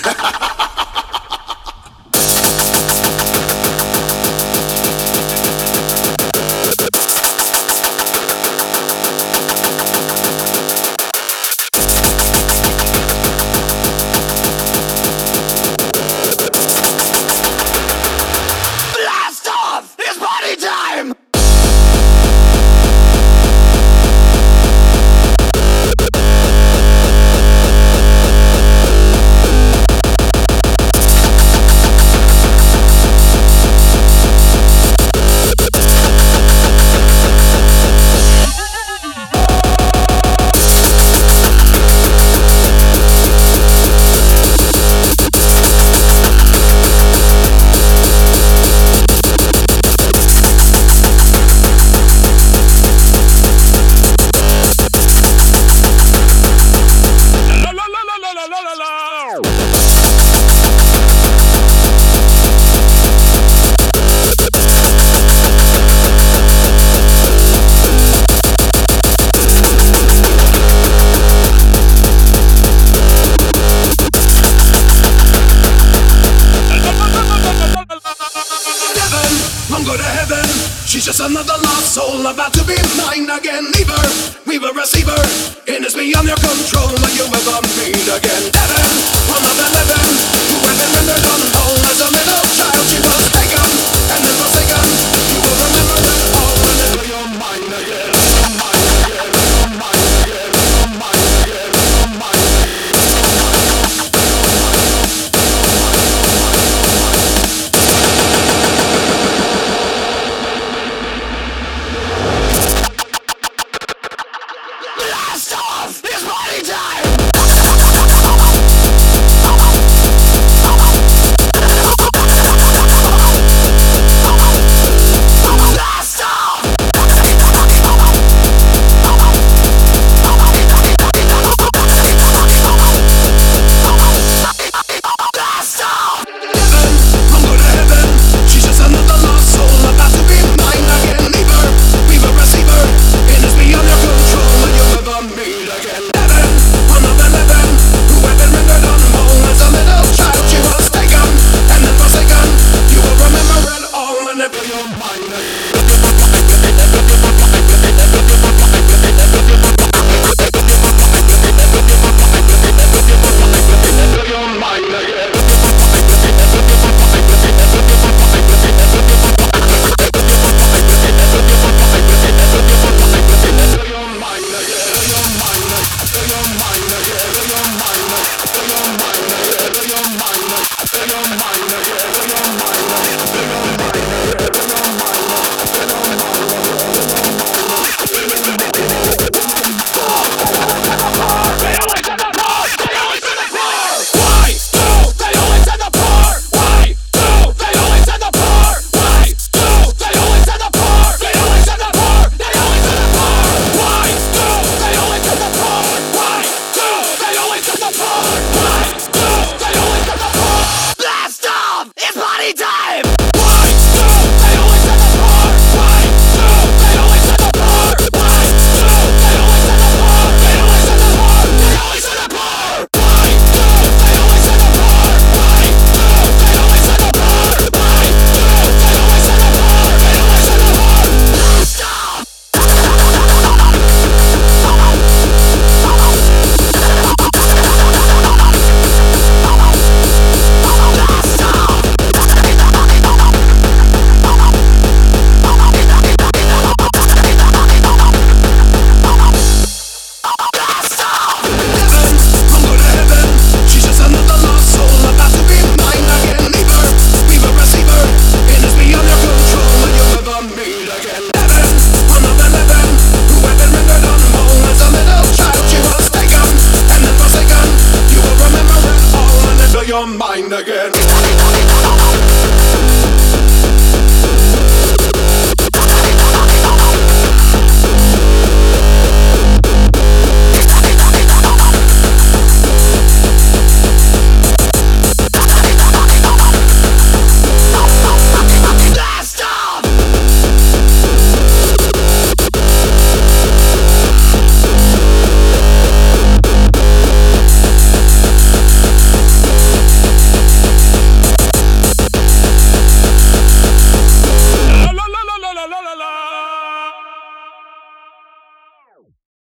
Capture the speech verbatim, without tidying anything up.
Blast off! It's party time! Go to heaven. She's just another lost soul about to be mine again. Leave her, we will receive her. And it's beyond your control when you ever meet again. Heaven, one of eleven, who had been rendered unwhole as a little child. She was taken and then forsaken. You will remember it all whenever you're mine again. You're mine again. You're mine again. You're mine again. You're mine again. Blast off! It's party time! Blast off! Blast off! Heaven, I'm going to heaven. She's just another lost soul about to be mine again. Leave her, we will receive her. And it's beyond your control when you ever meet again. Heaven, one of eleven, who had been rendered unwhole as a little child. She was taken and then forsaken. You will remember it all whenever you're mine again. You're mine again. Blast off! It's party time! Why do they always set the bar? Why do they always set the bar? Why do they always set the bar? They always set the bar! They always set the bar! Why do they always set the bar? Why do they always set the bar? Why do they always set the bar? They always set the bar! Blast off! Your mind.